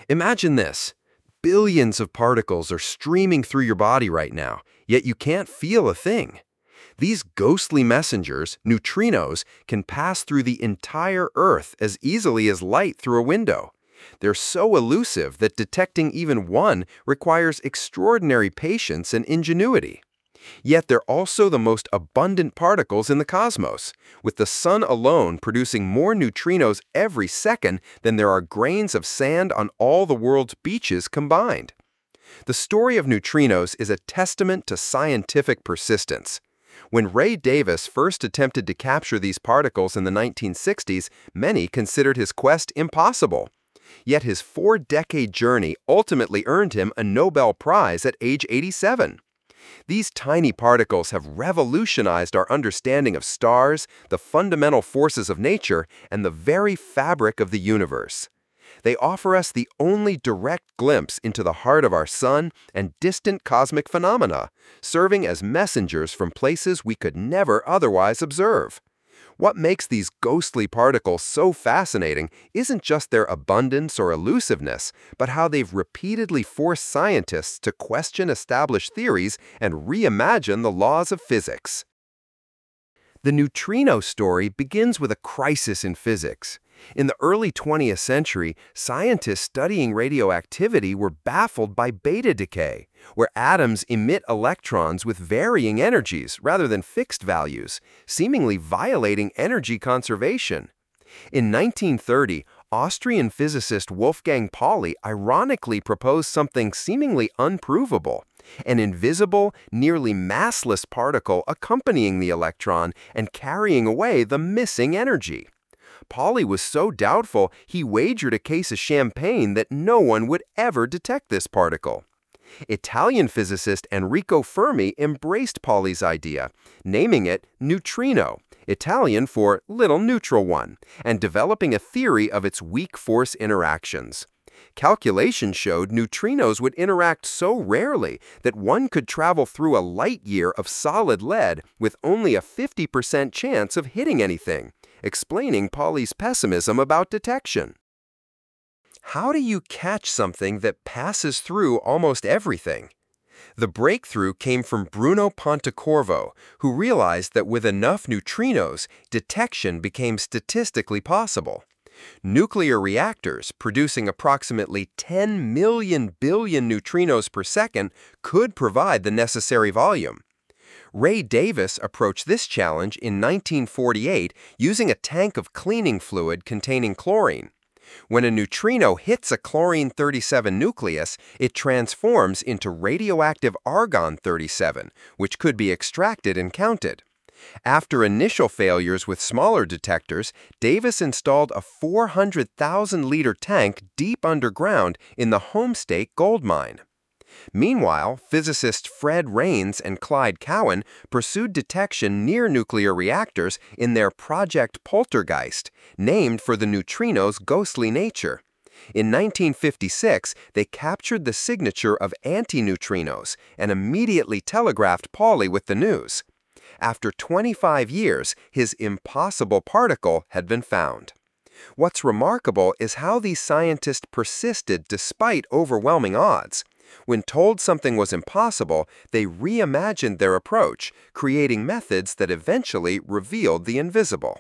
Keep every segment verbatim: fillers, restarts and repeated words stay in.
Imagine this. Billions of particles are streaming through your body right now, yet you can't feel a thing. These ghostly messengers, neutrinos, can pass through the entire Earth as easily as light through a window. They're so elusive that detecting even one requires extraordinary patience and ingenuity. Yet they're also the most abundant particles in the cosmos, with the Sun alone producing more neutrinos every second than there are grains of sand on all the world's beaches combined. The story of neutrinos is a testament to scientific persistence. When Ray Davis first attempted to capture these particles in the nineteen sixties, many considered his quest impossible. Yet his four-decade journey ultimately earned him a Nobel Prize at age eighty-seven. These tiny particles have revolutionized our understanding of stars, the fundamental forces of nature, and the very fabric of the universe. They offer us the only direct glimpse into the heart of our sun and distant cosmic phenomena, serving as messengers from places we could never otherwise observe. What makes these ghostly particles so fascinating isn't just their abundance or elusiveness, but how they've repeatedly forced scientists to question established theories and reimagine the laws of physics. The neutrino story begins with a crisis in physics. In the early twentieth century, scientists studying radioactivity were baffled by beta decay, where atoms emit electrons with varying energies rather than fixed values, seemingly violating energy conservation. In nineteen thirty, Austrian physicist Wolfgang Pauli ironically proposed something seemingly unprovable: an invisible, nearly massless particle accompanying the electron and carrying away the missing energy. Pauli was so doubtful he wagered a case of champagne that no one would ever detect this particle. Italian physicist Enrico Fermi embraced Pauli's idea, naming it neutrino, Italian for little neutral one, and developing a theory of its weak force interactions. Calculations showed neutrinos would interact so rarely that one could travel through a light year of solid lead with only a fifty percent chance of hitting anything, explaining Pauli's pessimism about detection. How do you catch something that passes through almost everything? The breakthrough came from Bruno Pontecorvo, who realized that with enough neutrinos, detection became statistically possible. Nuclear reactors, producing approximately ten million billion neutrinos per second, could provide the necessary volume. Ray Davis approached this challenge in nineteen forty-eight using a tank of cleaning fluid containing chlorine. When a neutrino hits a chlorine thirty-seven nucleus, it transforms into radioactive argon thirty-seven, which could be extracted and counted. After initial failures with smaller detectors, Davis installed a four hundred thousand liter tank deep underground in the Homestake gold mine. Meanwhile, physicists Fred Raines and Clyde Cowan pursued detection near nuclear reactors in their Project Poltergeist, named for the neutrino's ghostly nature. In nineteen fifty-six, they captured the signature of antineutrinos and immediately telegraphed Pauli with the news. After twenty-five years, his impossible particle had been found. What's remarkable is how these scientists persisted despite overwhelming odds. When told something was impossible, they reimagined their approach, creating methods that eventually revealed the invisible.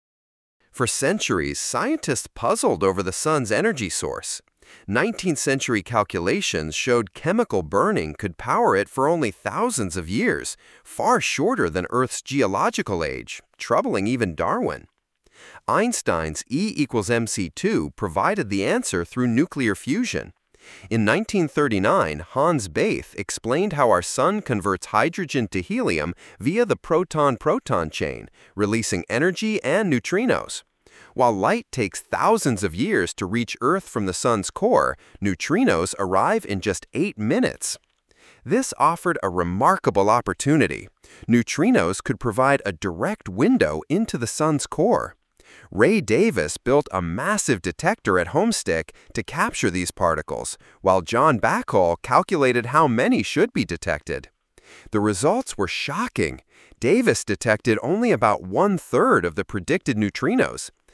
For centuries, scientists puzzled over the sun's energy source. nineteenth century calculations showed chemical burning could power it for only thousands of years, far shorter than Earth's geological age, troubling even Darwin. Einstein's E equals M C two provided the answer through nuclear fusion. In nineteen thirty-nine, Hans Bethe explained how our sun converts hydrogen to helium via the proton-proton chain, releasing energy and neutrinos. While light takes thousands of years to reach Earth from the sun's core, neutrinos arrive in just eight minutes. This offered a remarkable opportunity. Neutrinos could provide a direct window into the sun's core. Ray Davis built a massive detector at Homestake to capture these particles, while John Bacall calculated how many should be detected. The results were shocking. Davis detected only about one-third of the predicted neutrinos.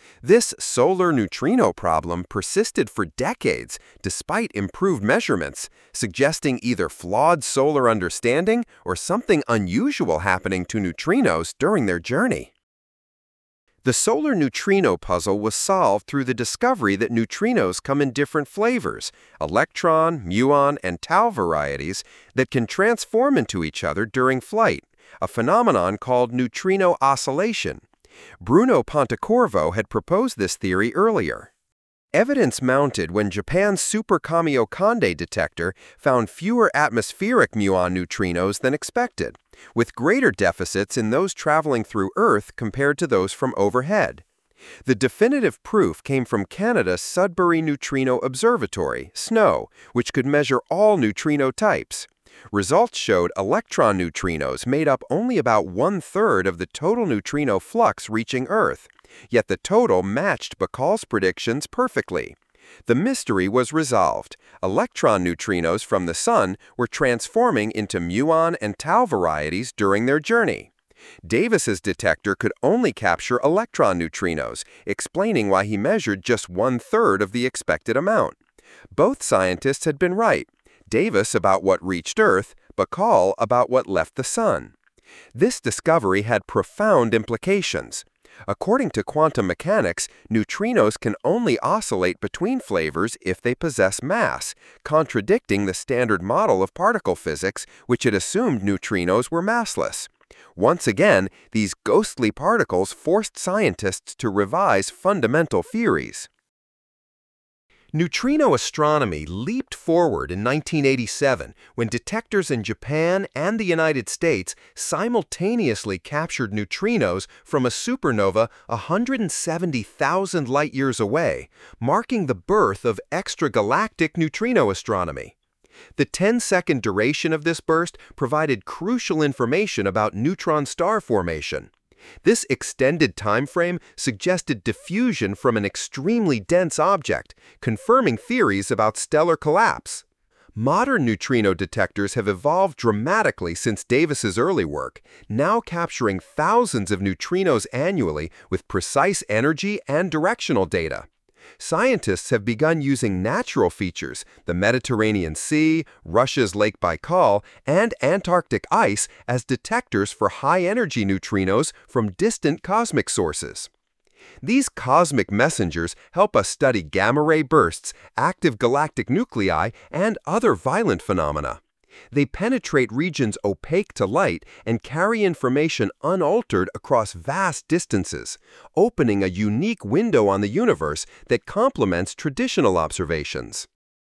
This solar neutrino problem persisted for decades despite improved measurements, suggesting either flawed solar understanding or something unusual happening to neutrinos during their journey. The solar neutrino puzzle was solved through the discovery that neutrinos come in different flavors, electron, muon, and tau varieties that can transform into each other during flight, a phenomenon called neutrino oscillation. Bruno Pontecorvo had proposed this theory earlier. Evidence mounted when Japan's Super Kamiokande detector found fewer atmospheric muon neutrinos than expected, with greater deficits in those traveling through Earth compared to those from overhead. The definitive proof came from Canada's Sudbury Neutrino Observatory, S N O, which could measure all neutrino types. Results showed electron neutrinos made up only about one-third of the total neutrino flux reaching Earth, yet the total matched Bacal's predictions perfectly. The mystery was resolved. Electron neutrinos from the Sun were transforming into muon and tau varieties during their journey. Davis's detector could only capture electron neutrinos, explaining why he measured just one-third of the expected amount. Both scientists had been right. Davis about what reached Earth, Bacal about what left the Sun. This discovery had profound implications. According to quantum mechanics, neutrinos can only oscillate between flavors if they possess mass, contradicting the standard model of particle physics, which had assumed neutrinos were massless. Once again, these ghostly particles forced scientists to revise fundamental theories. Neutrino astronomy leaped forward in nineteen eighty-seven when detectors in Japan and the United States simultaneously captured neutrinos from a supernova one hundred seventy thousand light-years away, marking the birth of extragalactic neutrino astronomy. The ten-second duration of this burst provided crucial information about neutron star formation. This extended time frame suggested diffusion from an extremely dense object, confirming theories about stellar collapse. Modern neutrino detectors have evolved dramatically since Davis's early work, now capturing thousands of neutrinos annually with precise energy and directional data. Scientists have begun using natural features, the Mediterranean Sea, Russia's Lake Baikal, and Antarctic ice as detectors for high-energy neutrinos from distant cosmic sources. These cosmic messengers help us study gamma-ray bursts, active galactic nuclei, and other violent phenomena. They penetrate regions opaque to light and carry information unaltered across vast distances, opening a unique window on the universe that complements traditional observations.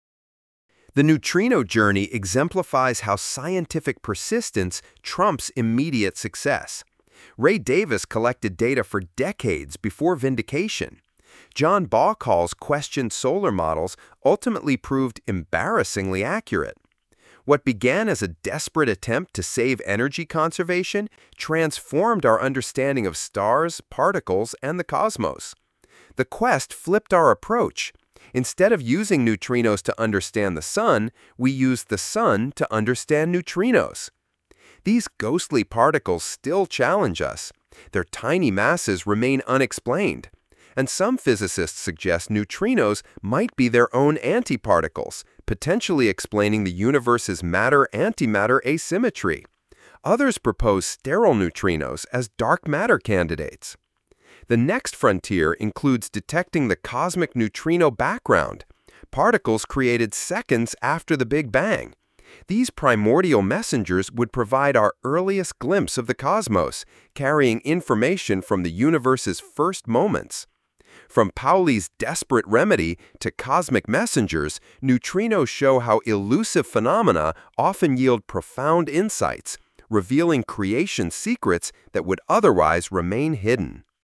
The neutrino journey exemplifies how scientific persistence trumps immediate success. Ray Davis collected data for decades before vindication. John Bacal's questioned solar models ultimately proved embarrassingly accurate. What began as a desperate attempt to save energy conservation transformed our understanding of stars, particles, and the cosmos. The quest flipped our approach. Instead of using neutrinos to understand the Sun, we used the Sun to understand neutrinos. These ghostly particles still challenge us. Their tiny masses remain unexplained. And some physicists suggest neutrinos might be their own antiparticles, potentially explaining the universe's matter-antimatter asymmetry. Others propose sterile neutrinos as dark matter candidates. The next frontier includes detecting the cosmic neutrino background, particles created seconds after the Big Bang. These primordial messengers would provide our earliest glimpse of the cosmos, carrying information from the universe's first moments. From Pauli's desperate remedy to cosmic messengers, neutrinos show how elusive phenomena often yield profound insights, revealing creation secrets that would otherwise remain hidden.